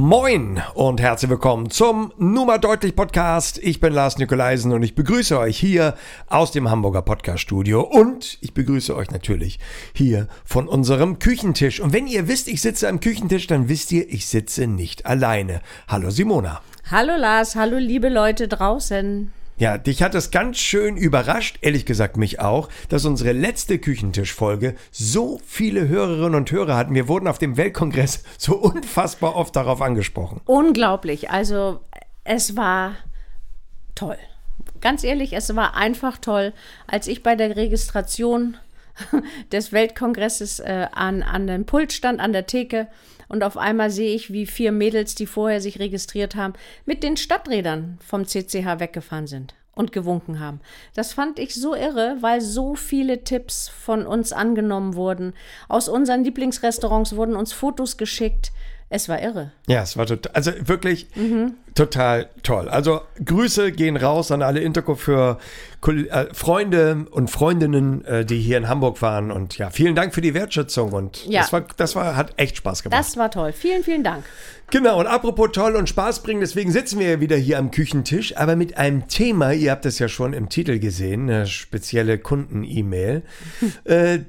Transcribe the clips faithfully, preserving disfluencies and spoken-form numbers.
Moin und herzlich willkommen zum Nummer Deutlich Podcast. Ich bin Lars Nikolaisen und ich begrüße euch hier aus dem Hamburger Podcast-Studio und ich begrüße euch natürlich hier von unserem Küchentisch. Und wenn ihr wisst, ich sitze am Küchentisch, dann wisst ihr, ich sitze nicht alleine. Hallo Simona. Hallo Lars, hallo liebe Leute draußen. Ja, dich hat es ganz schön überrascht, ehrlich gesagt mich auch, dass unsere letzte Küchentischfolge so viele Hörerinnen und Hörer hatten. Wir wurden auf dem Weltkongress so unfassbar oft darauf angesprochen. Unglaublich, also es war toll. Ganz ehrlich, es war einfach toll, als ich bei der Registration des Weltkongresses äh, an, an dem Pult stand, an der Theke. Und auf einmal sehe ich, wie vier Mädels, die vorher sich registriert haben, mit den Stadträdern vom C C H weggefahren sind und gewunken haben. Das fand ich so irre, weil so viele Tipps von uns angenommen wurden. Aus unseren Lieblingsrestaurants wurden uns Fotos geschickt. Es war irre. Ja, es war total, also wirklich mhm. total toll. Also Grüße gehen raus an alle Interco für äh, Freunde und Freundinnen, äh, die hier in Hamburg waren. Und ja, vielen Dank für die Wertschätzung. Und ja. das war, das war, hat echt Spaß gemacht. Das war toll. Vielen, vielen Dank. Genau, und apropos toll und Spaß bringen, deswegen sitzen wir ja wieder hier am Küchentisch, aber mit einem Thema, ihr habt es ja schon im Titel gesehen, eine spezielle Kunden-E-Mail. äh,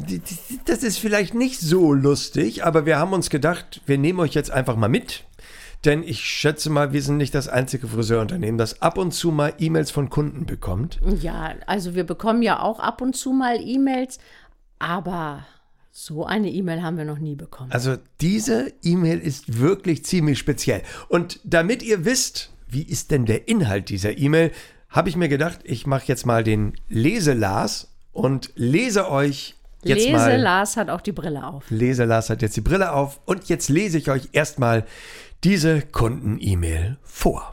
das ist vielleicht nicht so lustig, aber wir haben uns gedacht, wir nehmen euch jetzt einfach mal mit, denn ich schätze mal, wir sind nicht das einzige Friseurunternehmen, das ab und zu mal E-Mails von Kunden bekommt. Ja, also wir bekommen ja auch ab und zu mal E-Mails, aber so eine E-Mail haben wir noch nie bekommen. Also diese E-Mail ist wirklich ziemlich speziell. Und damit ihr wisst, wie ist denn der Inhalt dieser E-Mail, habe ich mir gedacht, ich mache jetzt mal den Lese-Lars und lese euch jetzt Lese mal. Lese-Lars hat auch die Brille auf. Lese-Lars hat jetzt die Brille auf und jetzt lese ich euch erstmal diese Kunden-E-Mail vor.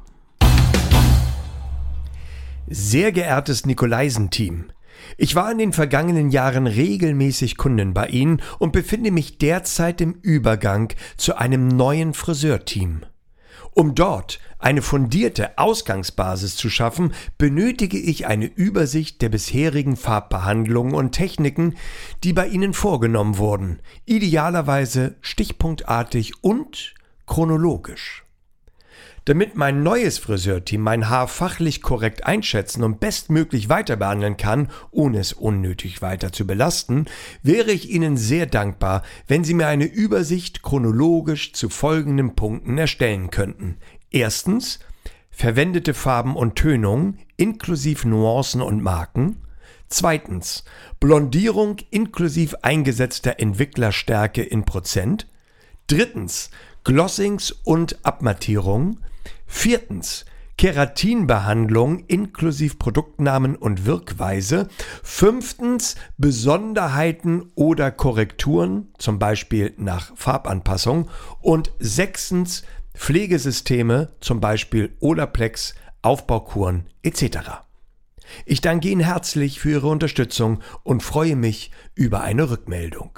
Sehr geehrtes Nikolaisen-Team, ich war in den vergangenen Jahren regelmäßig Kundin bei Ihnen und befinde mich derzeit im Übergang zu einem neuen Friseurteam. Um dort eine fundierte Ausgangsbasis zu schaffen, benötige ich eine Übersicht der bisherigen Farbbehandlungen und Techniken, die bei Ihnen vorgenommen wurden, idealerweise stichpunktartig und chronologisch. Damit mein neues Friseurteam mein Haar fachlich korrekt einschätzen und bestmöglich weiter behandeln kann, ohne es unnötig weiter zu belasten, wäre ich Ihnen sehr dankbar, wenn Sie mir eine Übersicht chronologisch zu folgenden Punkten erstellen könnten. Erstens, verwendete Farben und Tönungen inklusive Nuancen und Marken. Zweitens, Blondierung inklusive eingesetzter Entwicklerstärke in Prozent. Drittens, Glossings und Abmattierung. Viertens, Keratinbehandlung inklusive Produktnamen und Wirkweise. Fünftens, Besonderheiten oder Korrekturen, zum Beispiel nach Farbanpassung. Und sechstens, Pflegesysteme, zum Beispiel Olaplex, Aufbaukuren et cetera. Ich danke Ihnen herzlich für Ihre Unterstützung und freue mich über eine Rückmeldung.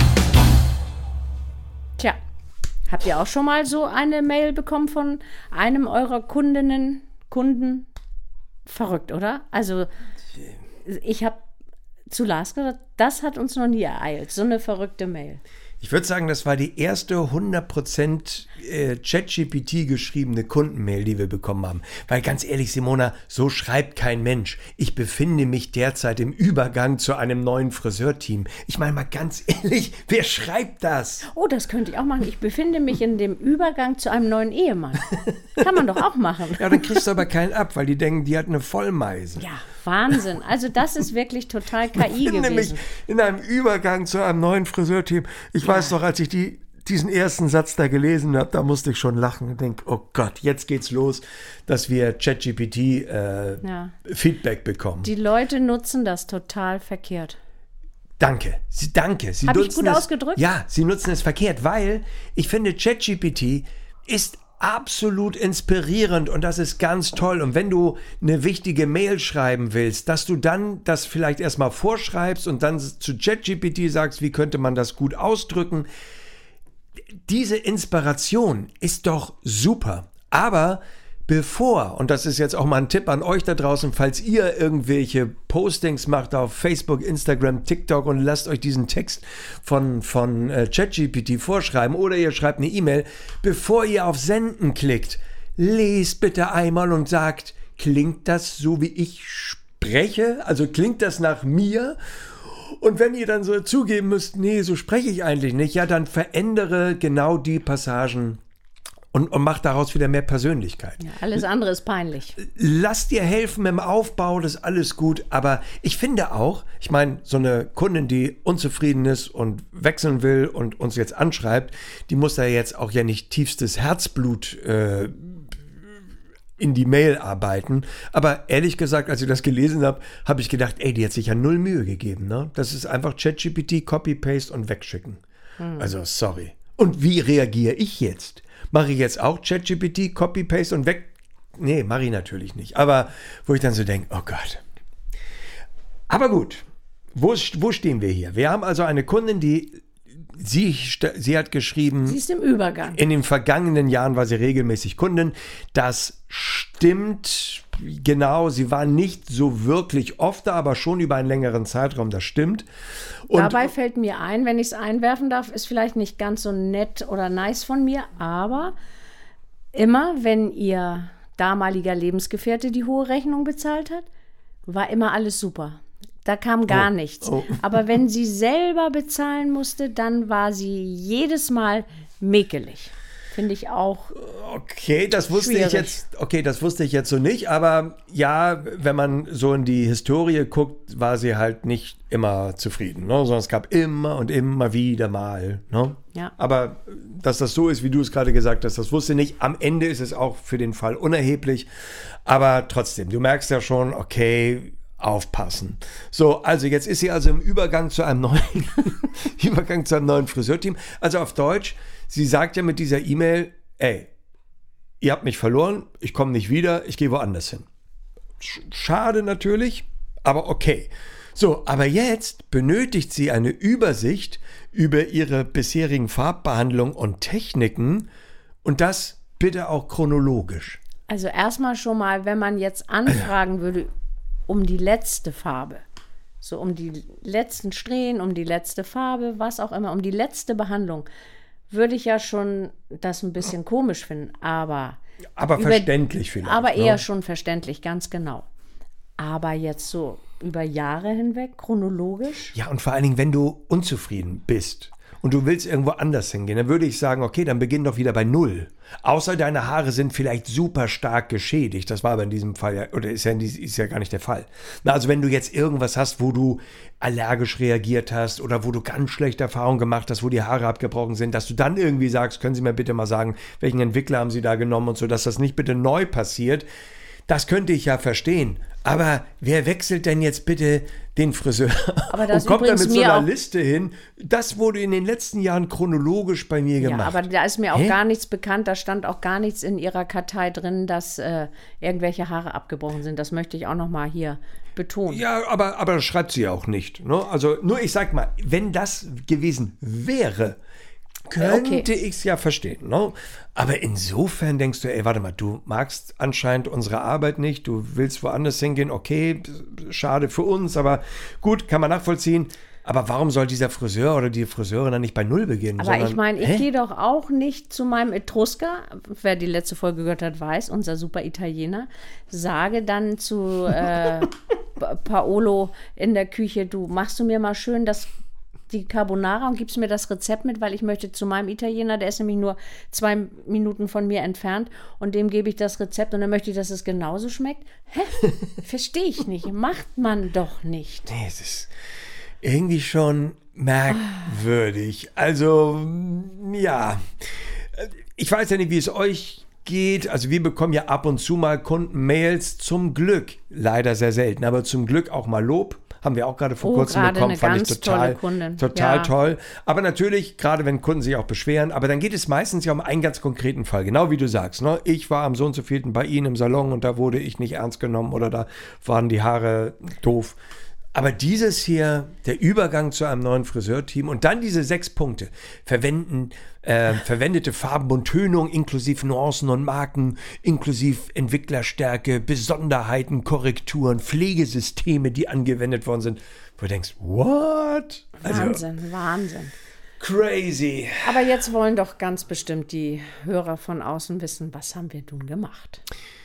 Tja. Habt ihr auch schon mal so eine Mail bekommen von einem eurer Kundinnen, Kunden? Verrückt, oder? Also ich habe zu Lars gesagt, das hat uns noch nie ereilt, so eine verrückte Mail. Ich würde sagen, das war die erste hundert Prozent äh, ChatGPT geschriebene Kundenmail, die wir bekommen haben. Weil ganz ehrlich, Simona, so schreibt kein Mensch. Ich befinde mich derzeit im Übergang zu einem neuen Friseurteam. Ich meine mal ganz ehrlich, wer schreibt das? Oh, das könnte ich auch machen. Ich befinde mich in dem Übergang zu einem neuen Ehemann. Kann man doch auch machen. Ja, dann kriegst du aber keinen ab, weil die denken, die hat eine Vollmeise. Ja, Wahnsinn. Also das ist wirklich total K I ich befinde gewesen. mich in einem Übergang zu einem neuen Friseurteam. Ich Ich weiß noch, als ich die, diesen ersten Satz da gelesen habe, da musste ich schon lachen und denke, oh Gott, jetzt geht's los, dass wir ChatGPT äh, ja. Feedback bekommen. Die Leute nutzen das total verkehrt. Danke, Sie, danke. Sie Habe nutzen ich gut es, ausgedrückt? Ja, Sie nutzen es verkehrt, weil ich finde, ChatGPT ist absolut inspirierend und das ist ganz toll. Und wenn du eine wichtige Mail schreiben willst, dass du dann das vielleicht erstmal vorschreibst und dann zu ChatGPT sagst, wie könnte man das gut ausdrücken. Diese Inspiration ist doch super. Aber bevor, und das ist jetzt auch mal ein Tipp an euch da draußen, falls ihr irgendwelche Postings macht auf Facebook, Instagram, TikTok und lasst euch diesen Text von, von äh, ChatGPT vorschreiben oder ihr schreibt eine E-Mail, bevor ihr auf Senden klickt, lest bitte einmal und sagt, klingt das so, wie ich spreche? Also klingt das nach mir? Und wenn ihr dann so zugeben müsst, nee, so spreche ich eigentlich nicht, ja, dann verändere genau die Passagen und, und mach daraus wieder mehr Persönlichkeit. Ja, alles andere ist peinlich. Lass dir helfen im Aufbau, das ist alles gut, aber ich finde auch, ich meine, so eine Kundin, die unzufrieden ist und wechseln will und uns jetzt anschreibt, die muss da jetzt auch ja nicht tiefstes Herzblut äh, in die Mail arbeiten. Aber ehrlich gesagt, als ich das gelesen habe, habe ich gedacht, ey, die hat sich ja null Mühe gegeben. Ne? Das ist einfach ChatGPT, Copy-Paste und wegschicken. Hm. Also, sorry. Und wie reagiere ich jetzt? Mache ich jetzt auch ChatGPT, Copy-Paste und weg? Nee, mache ich natürlich nicht. Aber wo ich dann so denke, oh Gott. Aber gut, wo, wo stehen wir hier? Wir haben also eine Kundin, die Sie, sie hat geschrieben, sie ist im Übergang. In den vergangenen Jahren war sie regelmäßig Kundin. Das stimmt genau. Sie war nicht so wirklich oft da, aber schon über einen längeren Zeitraum. Das stimmt. Und dabei fällt mir ein, wenn ich es einwerfen darf, ist vielleicht nicht ganz so nett oder nice von mir, aber immer, wenn ihr damaliger Lebensgefährte die hohe Rechnung bezahlt hat, war immer alles super. Da kam gar oh, nichts. Oh. Aber wenn sie selber bezahlen musste, dann war sie jedes Mal mäkelig. Finde ich auch. Okay, das wusste schwierig. ich jetzt. Okay, das wusste ich jetzt so nicht. Aber ja, wenn man so in die Historie guckt, war sie halt nicht immer zufrieden, ne? Sondern es gab immer und immer wieder mal. Ne? Ja. Aber dass das so ist, wie du es gerade gesagt hast, das wusste ich nicht. Am Ende ist es auch für den Fall unerheblich. Aber trotzdem, du merkst ja schon, okay, aufpassen. So, also jetzt ist sie also im Übergang zu einem neuen Übergang zu einem neuen Friseurteam. Also auf Deutsch, sie sagt ja mit dieser E-Mail, ey, ihr habt mich verloren, ich komme nicht wieder, ich gehe woanders hin. Schade natürlich, aber okay. So, aber jetzt benötigt sie eine Übersicht über ihre bisherigen Farbbehandlungen und Techniken und das bitte auch chronologisch. Also erstmal schon mal, wenn man jetzt anfragen würde, um die letzte Farbe, so um die letzten Strähnen, um die letzte Farbe, was auch immer, um die letzte Behandlung, würde ich ja schon das ein bisschen komisch finden, aber aber über, verständlich vielleicht. Aber eher ne? schon verständlich, ganz genau. Aber jetzt so über Jahre hinweg, chronologisch? Ja, und vor allen Dingen, wenn du unzufrieden bist und du willst irgendwo anders hingehen, dann würde ich sagen, okay, dann beginn doch wieder bei Null. Außer deine Haare sind vielleicht super stark geschädigt. Das war aber in diesem Fall ja, oder ist ja, ist ja gar nicht der Fall. Na, also wenn du jetzt irgendwas hast, wo du allergisch reagiert hast oder wo du ganz schlechte Erfahrungen gemacht hast, wo die Haare abgebrochen sind, dass du dann irgendwie sagst, können Sie mir bitte mal sagen, welchen Entwickler haben Sie da genommen und so, dass das nicht bitte neu passiert. Das könnte ich ja verstehen. Aber wer wechselt denn jetzt bitte den Friseur aber das und kommt dann mit so einer auch, Liste hin? Das wurde in den letzten Jahren chronologisch bei mir gemacht. Ja, aber da ist mir auch Hä? gar nichts bekannt. Da stand auch gar nichts in ihrer Kartei drin, dass äh, irgendwelche Haare abgebrochen sind. Das möchte ich auch noch mal hier betonen. Ja, aber, aber das schreibt sie ja auch nicht. Ne? Also nur, ich sag mal, wenn das gewesen wäre, könnte okay. ich es ja verstehen. Ne? Aber insofern denkst du, ey, warte mal, du magst anscheinend unsere Arbeit nicht, du willst woanders hingehen, okay, schade für uns, aber gut, kann man nachvollziehen. Aber warum soll dieser Friseur oder die Friseurin dann nicht bei Null beginnen? Aber sondern, ich meine, ich gehe doch auch nicht zu meinem Etrusker, wer die letzte Folge gehört hat, weiß, unser super Italiener, sage dann zu äh, Paolo in der Küche, du machst du mir mal schön das die Carbonara und gibst mir das Rezept mit, weil ich möchte zu meinem Italiener, der ist nämlich nur zwei Minuten von mir entfernt und dem gebe ich das Rezept und dann möchte ich, dass es genauso schmeckt. Hä? Verstehe ich nicht. Macht man doch nicht. Nee, es ist irgendwie schon merkwürdig. Also, ja. Ich weiß ja nicht, wie es euch geht. Also wir bekommen ja ab und zu mal Kundenmails, zum Glück, leider sehr selten, aber zum Glück auch mal Lob. Haben wir auch gerade vor oh, kurzem bekommen, eine fand ganz ich total, tolle total ja. toll. Aber natürlich, gerade wenn Kunden sich auch beschweren, aber dann geht es meistens ja um einen ganz konkreten Fall, genau wie du sagst. Ne? Ich war am so und so vierten bei Ihnen im Salon und da wurde ich nicht ernst genommen oder da waren die Haare doof. Aber dieses hier, der Übergang zu einem neuen Friseurteam und dann diese sechs Punkte. Verwenden, äh, verwendete Farben und Tönung inklusive Nuancen und Marken, inklusive Entwicklerstärke, Besonderheiten, Korrekturen, Pflegesysteme, die angewendet worden sind. Wo du denkst, what? Wahnsinn, also, Wahnsinn. Crazy. Aber jetzt wollen doch ganz bestimmt die Hörer von außen wissen, was haben wir nun gemacht?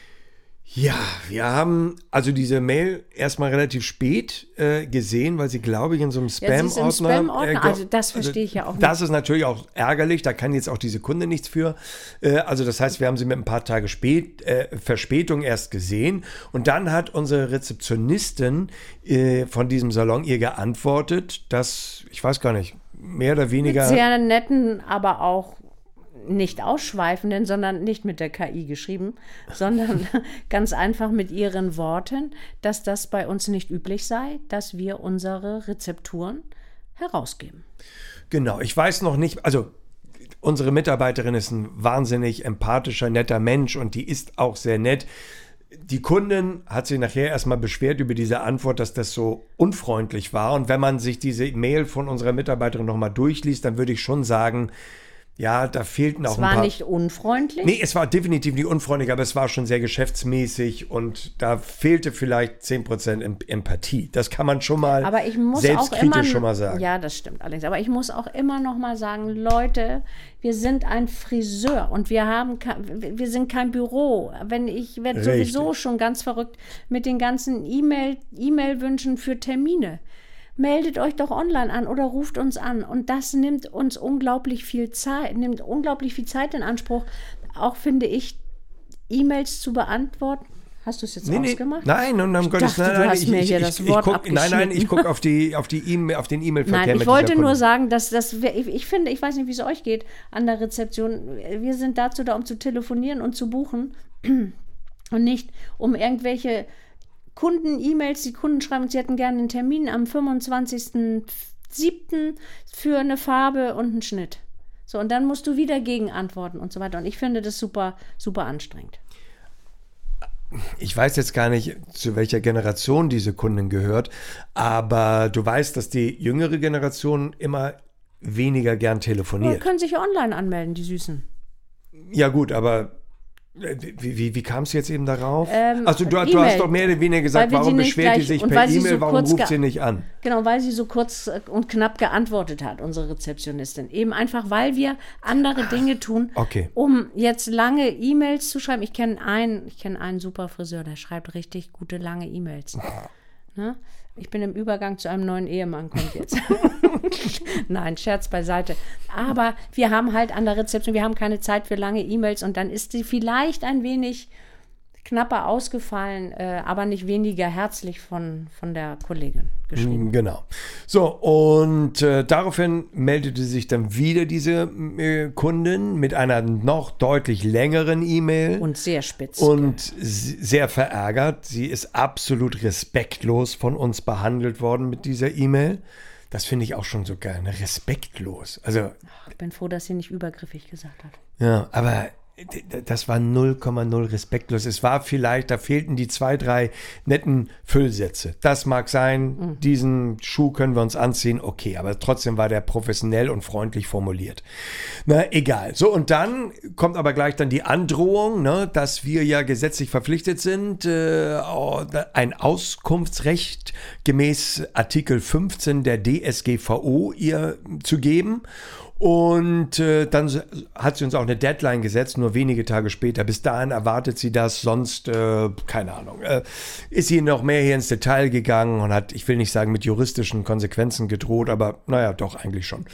Ja, wir haben also diese Mail erstmal relativ spät äh, gesehen, weil sie, glaube ich, in so einem Spam-Ordner... Ja, Spam-Ordner, äh, also das verstehe ich ja auch nicht. Das ist natürlich auch ärgerlich, da kann jetzt auch diese Kunde nichts für. Äh, also das heißt, wir haben sie mit ein paar Tage spät, äh, Verspätung erst gesehen. Und dann hat unsere Rezeptionistin äh, von diesem Salon ihr geantwortet, dass, ich weiß gar nicht, mehr oder weniger... Mit sehr netten, aber auch nicht ausschweifenden, sondern nicht mit der K I geschrieben, sondern ganz einfach mit ihren Worten, dass das bei uns nicht üblich sei, dass wir unsere Rezepturen herausgeben. Genau, ich weiß noch nicht, also unsere Mitarbeiterin ist ein wahnsinnig empathischer, netter Mensch und die ist auch sehr nett. Die Kundin hat sich nachher erstmal beschwert über diese Antwort, dass das so unfreundlich war. Und wenn man sich diese Mail von unserer Mitarbeiterin nochmal durchliest, dann würde ich schon sagen, ja, da fehlten auch es ein paar... Es war nicht unfreundlich? Nee, es war definitiv nicht unfreundlich, aber es war schon sehr geschäftsmäßig und da fehlte vielleicht zehn Prozent Empathie. Das kann man schon mal aber ich muss selbstkritisch auch immer, schon mal sagen. Ja, das stimmt allerdings. Aber ich muss auch immer noch mal sagen, Leute, wir sind ein Friseur und wir haben, wir sind kein Büro. Wenn ich werde sowieso schon ganz verrückt mit den ganzen E-Mail, E-Mail-Wünschen für Termine. Meldet euch doch online an oder ruft uns an. Und das nimmt uns unglaublich viel Zeit, nimmt unglaublich viel Zeit in Anspruch. Auch finde ich, E-Mails zu beantworten. Hast du es jetzt nee, ausgemacht? Nee, nein, und um Gottes Willen, nein, hast ich, mir ich, hier ich, das ich, Wort ich guck, nein, nein, ich gucke auf die, auf die E-Mail, auf den E-Mail-Verkehr. Nein, ich mit wollte nur Kunden. sagen, dass das, ich, ich finde, ich weiß nicht, wie es euch geht an der Rezeption. Wir sind dazu da, um zu telefonieren und zu buchen und nicht um irgendwelche Kunden-E-Mails, die Kunden schreiben, sie hätten gerne einen Termin am fünfundzwanzigsten siebten für eine Farbe und einen Schnitt. So, und dann musst du wieder gegen antworten und so weiter. Und ich finde das super, super anstrengend. Ich weiß jetzt gar nicht, zu welcher Generation diese Kundin gehört, aber du weißt, dass die jüngere Generation immer weniger gern telefoniert. Die können sich ja online anmelden, die Süßen. Ja gut, aber Wie, wie, wie kam es jetzt eben darauf? Ähm, also du, du hast doch mehr oder weniger gesagt, warum beschwert die sich per E-Mail, so warum ruft sie nicht an? Genau, weil sie so kurz und knapp geantwortet hat, unsere Rezeptionistin. Eben einfach, weil wir andere Ach, Dinge tun, okay. um jetzt lange E-Mails zu schreiben. Ich kenne einen, ich kenne einen super Friseur, der schreibt richtig gute, lange E-Mails. Ne? Ich bin im Übergang zu einem neuen Ehemann, kommt jetzt. Nein, Scherz beiseite. Aber wir haben halt an der Rezeption, wir haben keine Zeit für lange E-Mails und dann ist sie vielleicht ein wenig knapper ausgefallen, äh, aber nicht weniger herzlich von, von der Kollegin geschrieben. Genau. So, und äh, daraufhin meldete sich dann wieder diese äh, Kundin mit einer noch deutlich längeren E-Mail. Und sehr spitz. Und sehr verärgert. Sie ist absolut respektlos von uns behandelt worden mit dieser E-Mail. Das finde ich auch schon so geil, ne? Respektlos. Also, ich bin froh, dass sie nicht übergriffig gesagt hat. Ja, aber das war null Komma null respektlos. Es war vielleicht, da fehlten die zwei, drei netten Füllsätze. Das mag sein, mhm. diesen Schuh können wir uns anziehen, okay, aber trotzdem war der professionell und freundlich formuliert. Na, egal. So, und dann kommt aber gleich dann die Androhung, ne, dass wir ja gesetzlich verpflichtet sind, äh, ein Auskunftsrecht gemäß Artikel fünfzehn der D S G V O ihr zu geben. Und äh, dann hat sie uns auch eine Deadline gesetzt, nur wenige Tage später. Bis dahin erwartet sie das, sonst, äh, keine Ahnung, äh, ist sie noch mehr hier ins Detail gegangen und hat, ich will nicht sagen, mit juristischen Konsequenzen gedroht, aber naja, doch, eigentlich schon.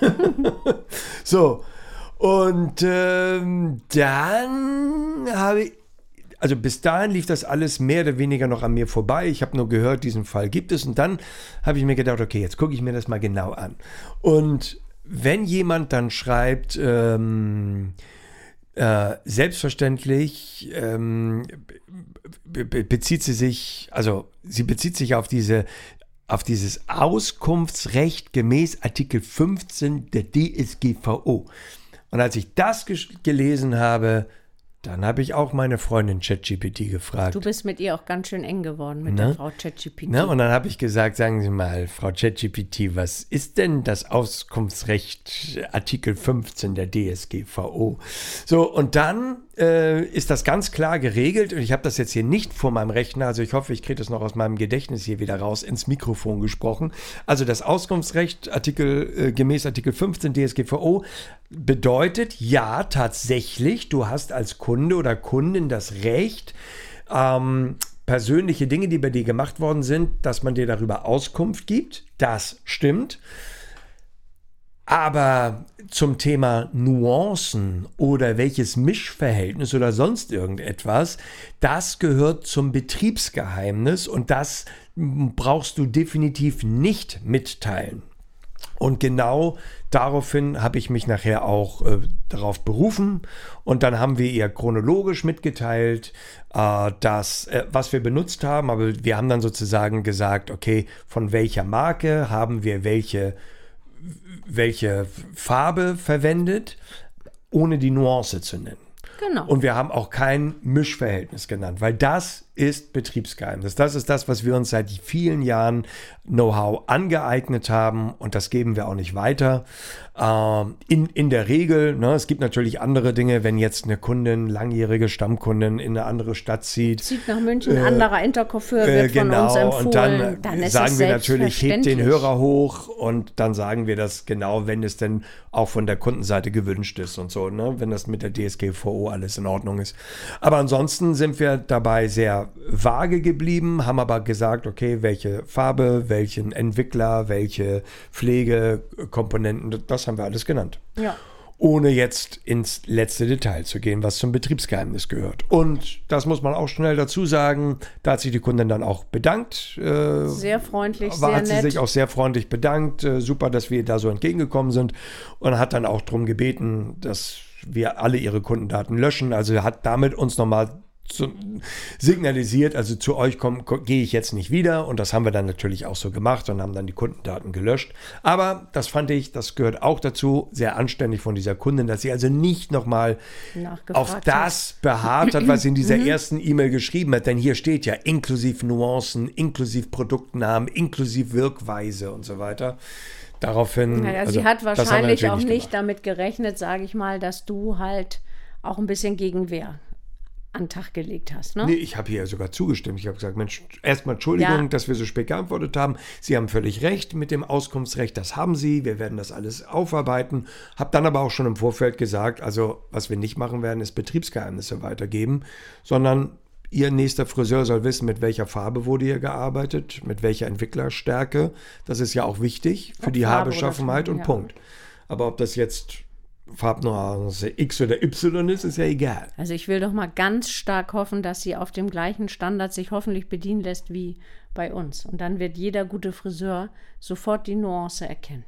So, und ähm, dann habe ich, also bis dahin lief das alles mehr oder weniger noch an mir vorbei. Ich habe nur gehört, diesen Fall gibt es. Und dann habe ich mir gedacht, okay, jetzt gucke ich mir das mal genau an. Und wenn jemand dann schreibt, ähm, äh, selbstverständlich ähm, be- be- bezieht sie sich, also sie bezieht sich auf diese, auf dieses Auskunftsrecht gemäß Artikel fünfzehn der D S G V O. Und als ich das ges- gelesen habe, Dann habe ich auch meine Freundin ChatGPT gefragt. Du bist mit ihr auch ganz schön eng geworden, mit Ne? der Frau ChatGPT. Ne? Und dann habe ich gesagt, sagen Sie mal, Frau ChatGPT, was ist denn das Auskunftsrecht Artikel fünfzehn der D S G V O? So, und dann äh, ist das ganz klar geregelt und ich habe das jetzt hier nicht vor meinem Rechner, also ich hoffe, ich kriege das noch aus meinem Gedächtnis hier wieder raus, ins Mikrofon gesprochen. Also das Auskunftsrecht Artikel, äh, gemäß Artikel fünfzehn D S G V O bedeutet, ja, tatsächlich, du hast als Kunde oder Kundin das Recht, ähm, persönliche Dinge, die bei dir gemacht worden sind, dass man dir darüber Auskunft gibt. Das stimmt. Aber zum Thema Nuancen oder welches Mischverhältnis oder sonst irgendetwas, das gehört zum Betriebsgeheimnis und das brauchst du definitiv nicht mitteilen. Und genau daraufhin habe ich mich nachher auch äh, darauf berufen und dann haben wir ihr chronologisch mitgeteilt, äh, dass, äh, was wir benutzt haben, aber wir haben dann sozusagen gesagt, okay, von welcher Marke haben wir welche, welche Farbe verwendet, ohne die Nuance zu nennen. Genau. Und wir haben auch kein Mischverhältnis genannt, weil das ist Betriebsgeheimnis. Das ist das, was wir uns seit vielen Jahren Know-how angeeignet haben und das geben wir auch nicht weiter. Ähm, in, in der Regel, ne, es gibt natürlich andere Dinge, wenn jetzt eine Kundin, langjährige Stammkundin in eine andere Stadt zieht. Zieht nach München, äh, anderer Intercoiffeur wird äh, genau, von uns empfohlen. Und dann, dann ist sagen es wir natürlich, hebt den selbstverständlich. Hörer hoch und dann sagen wir das genau, wenn es denn auch von der Kundenseite gewünscht ist und so, ne, wenn das mit der D S G V O alles in Ordnung ist. Aber ansonsten sind wir dabei sehr vage geblieben, haben aber gesagt, okay, welche Farbe, welchen Entwickler, welche Pflegekomponenten, das haben wir alles genannt. Ja. Ohne jetzt ins letzte Detail zu gehen, was zum Betriebsgeheimnis gehört. Und das muss man auch schnell dazu sagen, da hat sich die Kundin dann auch bedankt. Äh, Sehr freundlich, war, sehr hat sie nett. sich auch sehr freundlich bedankt. Äh, super, dass wir da so entgegengekommen sind. Und hat dann auch darum gebeten, dass wir alle ihre Kundendaten löschen. Also hat damit uns nochmal zu, signalisiert, also zu euch komm, komm, gehe ich jetzt nicht wieder und das haben wir dann natürlich auch so gemacht und haben dann die Kundendaten gelöscht. Aber das fand ich, das gehört auch dazu, sehr anständig von dieser Kundin, dass sie also nicht nochmal auf das beharrt hat, was sie in dieser ersten E-Mail geschrieben hat, denn hier steht ja inklusive Nuancen, inklusive Produktnamen, inklusive Wirkweise und so weiter. Daraufhin, naja, also, sie hat wahrscheinlich auch nicht, nicht damit gerechnet, sage ich mal, dass du halt auch ein bisschen Gegenwehr an den Tag gelegt hast, ne? Nee, ich habe hier sogar zugestimmt. Ich habe gesagt, Mensch, erstmal Entschuldigung, Ja. dass wir so spät geantwortet haben. Sie haben völlig recht mit dem Auskunftsrecht, das haben Sie. Wir werden das alles aufarbeiten. Habe dann aber auch schon im Vorfeld gesagt, also was wir nicht machen werden, ist Betriebsgeheimnisse weitergeben, sondern Ihr nächster Friseur soll wissen, mit welcher Farbe wurde hier gearbeitet, mit welcher Entwicklerstärke. Das ist ja auch wichtig für Ob die Farbe Haarbeschaffenheit oder und ja. Punkt. Aber ob das jetzt Farbnuance X oder Y ist, ist ja egal. Also ich will doch mal ganz stark hoffen, dass sie auf dem gleichen Standard sich hoffentlich bedienen lässt wie bei uns. Und dann wird jeder gute Friseur sofort die Nuance erkennen.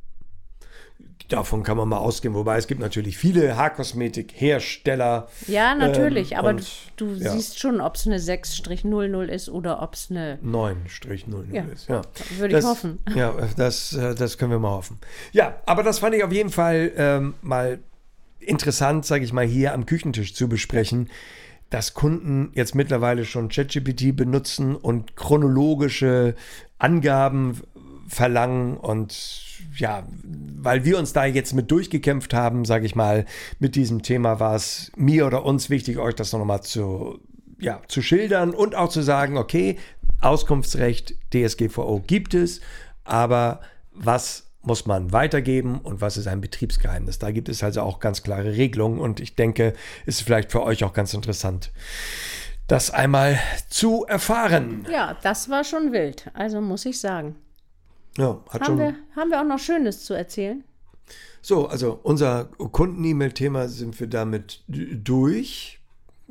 Davon kann man mal ausgehen. Wobei es gibt natürlich viele Haarkosmetikhersteller. Ja, natürlich, ähm, aber und, du, du ja. siehst schon, ob es eine sechs null null ist oder ob es eine... neun null null Ja, ist. Ja, würde ich das, hoffen. Ja, das, äh, das können wir mal hoffen. Ja, aber das fand ich auf jeden Fall ähm, mal interessant, sage ich mal, hier am Küchentisch zu besprechen, dass Kunden jetzt mittlerweile schon ChatGPT benutzen und chronologische Angaben verlangen und ja, weil wir uns da jetzt mit durchgekämpft haben, sage ich mal, mit diesem Thema war es mir oder uns wichtig, euch das nochmal zu, ja, zu schildern und auch zu sagen, okay, Auskunftsrecht D S G V O gibt es, aber was muss man weitergeben und was ist ein Betriebsgeheimnis? Da gibt es also auch ganz klare Regelungen und ich denke, ist vielleicht für euch auch ganz interessant, das einmal zu erfahren. Ja, das war schon wild, also muss ich sagen. Ja, hat Haben schon. wir, haben wir auch noch Schönes zu erzählen? So, also unser Kunden-E-Mail-Thema sind wir damit d- durch.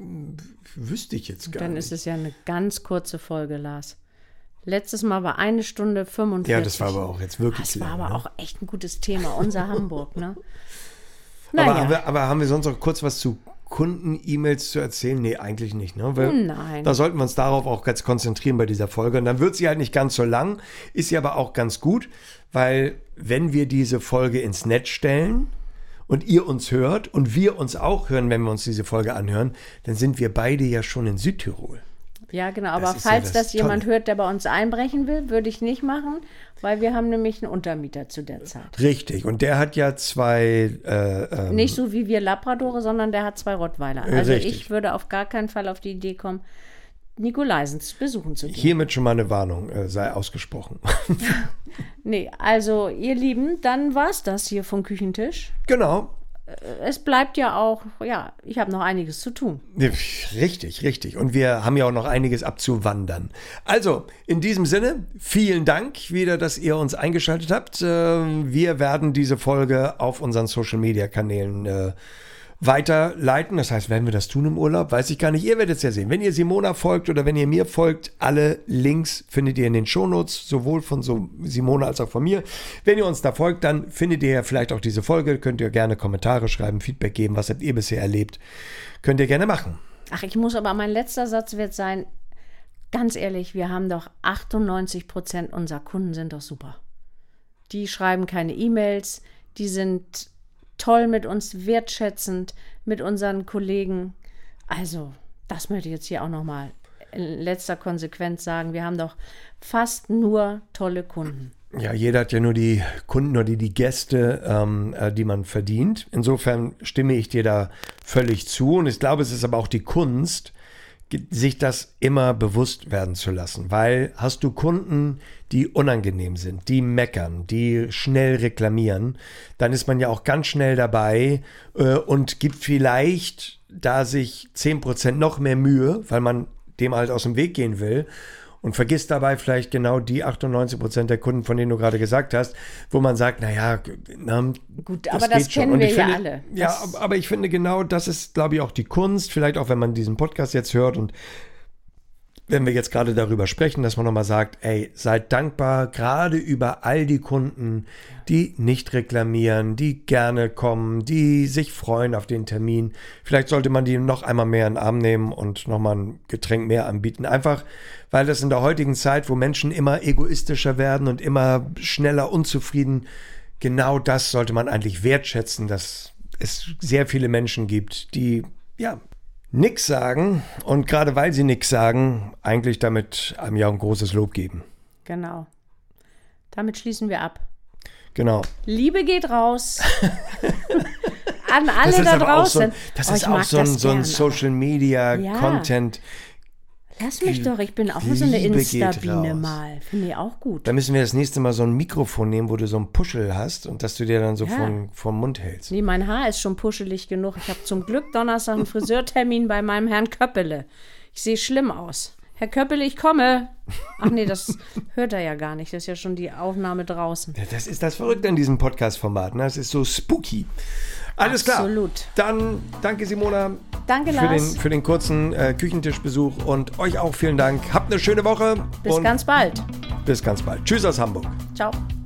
Wüsste ich jetzt gar Dann nicht. ist es ja eine ganz kurze Folge, Lars. Letztes Mal war eine Stunde fünfundvierzig. Ja, das war aber auch jetzt wirklich Das war lang, aber ne? auch echt ein gutes Thema, unser Hamburg, ne? Aber, Naja. haben wir, aber haben wir sonst noch kurz was zu Kunden-E-Mails zu erzählen? Nee, eigentlich nicht. Ne? Weil Nein. Da sollten wir uns darauf auch ganz konzentrieren bei dieser Folge. Und dann wird sie halt nicht ganz so lang, ist sie aber auch ganz gut, weil wenn wir diese Folge ins Netz stellen und ihr uns hört und wir uns auch hören, wenn wir uns diese Folge anhören, dann sind wir beide ja schon in Südtirol. Ja, genau, aber Das ist ja falls das das jemand Tolle. hört, der bei uns einbrechen will, würde ich nicht machen, weil wir haben nämlich einen Untermieter zu der Zeit. Richtig, und der hat ja zwei... Äh, ähm, Nicht so wie wir Labradore, sondern der hat zwei Rottweiler. Also Richtig. ich würde auf gar keinen Fall auf die Idee kommen, Nikolaisens besuchen zu gehen. hiermit schon mal eine Warnung, äh, sei ausgesprochen. Nee, also ihr Lieben, dann war's das hier vom Küchentisch. Genau. Es bleibt ja auch, ja, ich habe noch einiges zu tun. Richtig, richtig. Und wir haben ja auch noch einiges abzuwandern. Also, in diesem Sinne, vielen Dank wieder, dass ihr uns eingeschaltet habt. Äh, Wir werden diese Folge auf unseren Social-Media-Kanälen äh, weiterleiten. Das heißt, werden wir das tun im Urlaub? Weiß ich gar nicht. Ihr werdet es ja sehen. Wenn ihr Simona folgt oder wenn ihr mir folgt, alle Links findet ihr in den Shownotes, sowohl von so Simona als auch von mir. Wenn ihr uns da folgt, dann findet ihr ja vielleicht auch diese Folge. Könnt ihr gerne Kommentare schreiben, Feedback geben. Was habt ihr bisher erlebt? Könnt ihr gerne machen. Ach, ich muss aber, mein letzter Satz wird sein, ganz ehrlich, wir haben doch achtundneunzig Prozent unserer Kunden sind doch super. Die schreiben keine E-Mails, die sind toll mit uns, wertschätzend mit unseren Kollegen. Also, das möchte ich jetzt hier auch nochmal in letzter Konsequenz sagen. Wir haben doch fast nur tolle Kunden. Ja, jeder hat ja nur die Kunden oder die, die Gäste, ähm, äh, die man verdient. Insofern stimme ich dir da völlig zu. Und ich glaube, es ist aber auch die Kunst, ge- sich das immer bewusst werden zu lassen. Weil hast du Kunden, die unangenehm sind, die meckern, die schnell reklamieren, dann ist man ja auch ganz schnell dabei äh, und gibt vielleicht da sich zehn Prozent noch mehr Mühe, weil man dem halt aus dem Weg gehen will. Und vergisst dabei vielleicht genau die achtundneunzig Prozent der Kunden, von denen du gerade gesagt hast, wo man sagt, naja, na, Gut, aber das geht schon. kennen Und wir ich ja finde, alle. Ja, Das- aber ich finde genau, das ist, glaube ich, auch die Kunst, vielleicht auch, wenn man diesen Podcast jetzt hört und wenn wir jetzt gerade darüber sprechen, dass man nochmal sagt, ey, seid dankbar, gerade über all die Kunden, die nicht reklamieren, die gerne kommen, die sich freuen auf den Termin. Vielleicht sollte man die noch einmal mehr in den Arm nehmen und nochmal ein Getränk mehr anbieten. Einfach, weil das in der heutigen Zeit, wo Menschen immer egoistischer werden und immer schneller unzufrieden, genau das sollte man eigentlich wertschätzen, dass es sehr viele Menschen gibt, die, ja, nix sagen und gerade weil sie nix sagen, eigentlich damit einem ja ein großes Lob geben. Genau. Damit schließen wir ab. Genau. Liebe geht raus. An alle Das ist da aber auch so, draußen. das Oh, ist ich auch mag so ein, das so ein gern, Social Media Ja. Content. Lass mich doch, ich bin auch so eine Liebe geht Insta-Biene raus. mal. Finde ich auch gut. Da müssen wir das nächste Mal so ein Mikrofon nehmen, wo du so ein Puschel hast und dass du dir dann so Ja. vom, vom Mund hältst. Nee, mein Haar ist schon puschelig genug. Ich habe zum Glück Donnerstag einen Friseurtermin bei meinem Herrn Köppele. Ich sehe schlimm aus. Herr Köppele, ich komme. Ach nee, das hört er ja gar nicht. Das ist ja schon die Aufnahme draußen. Ja, das ist das Verrückte an diesem Podcast-Format. Ne? Das ist so spooky. Alles Absolut. klar. Dann danke Simona Danke, für den, Lars. für den kurzen äh, Küchentischbesuch und euch auch vielen Dank. Habt eine schöne Woche Bis und ganz bald. bis ganz bald. Tschüss aus Hamburg. Ciao.